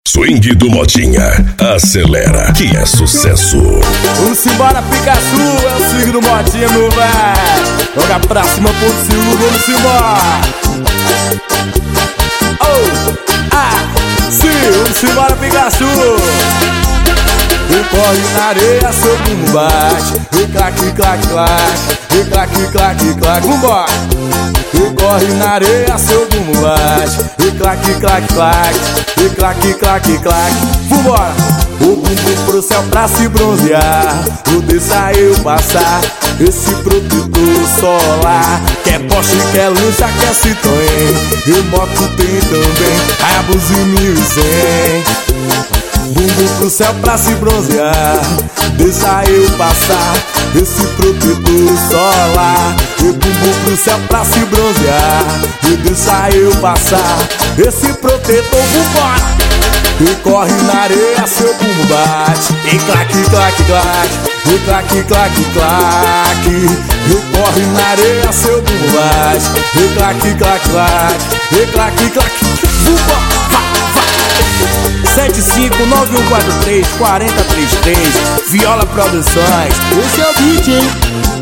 Swing do Modinha, acelera que é sucesso. Vamos embora, Pikachu, é o swing do Modinha, meu velho. Joga pra cima, ponto seguro, vamos embora. Oh, sim, vamos embora, Pikachu. E corre na areia, seu bumbum bate. E clac, clac, clac. E clac, clac, clac, vambora. E corre na areia, seu bumbum bate. E clac, clac, clac. E clac, clac, clac, vambora. O bumbum pro céu pra se bronzear. O deixa eu passar. Esse protetor solar. Quer Porsche, quer lancha, quer Citroën. E moto tem também Hayabusa 1100. Bumbum pro céu pra se bronzear. Deixa eu passar esse protetor solar. E bumbum pro céu pra se bronzear. E deixa eu passar esse protetor, vambora. E corre na areia, seu bumbum bate. E clac, clac, clac. E clac, clac, clac. E corre na areia, seu bumbum bate. E clac, clac, clac. E clac, clac, vambora. 7591434033 Viola Produções. Esse é o beat, hein?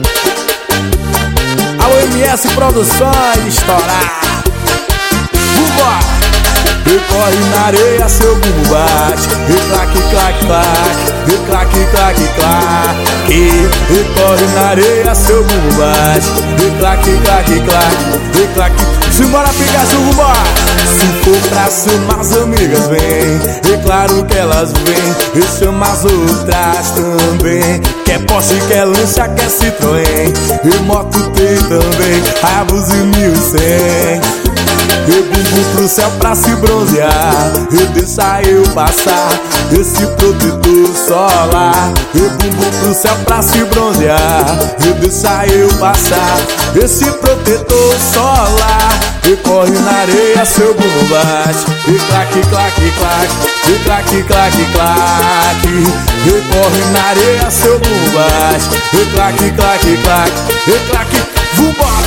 A OMS Produções, estourar. Vambora! E corre na areia, seu bumbum bate. E clac, clac, clac. E clac, clac, clac. E corre na areia, seu bumbum bate. E clac, clac, clac. E clac. Simbora, Pikachu, vambora! Se for pra chamar as amigas, vem. E claro que elas vêm. E chama as outras também. Quer Porsche, quer lancha, quer Citroën. E moto tem também Hayabusa 1100. E bumbum pro céu pra se bronzear. E deixa eu passar esse protetor solar. E bumbum pro céu pra se bronzear. E deixa eu passar esse protetor solar. E corre na areia, seu bumbum bate. E clac, clac, clac. E clac, clac, clac. E corre na areia, seu bumbum bate. E clac, clac, clac. E clac, vambora.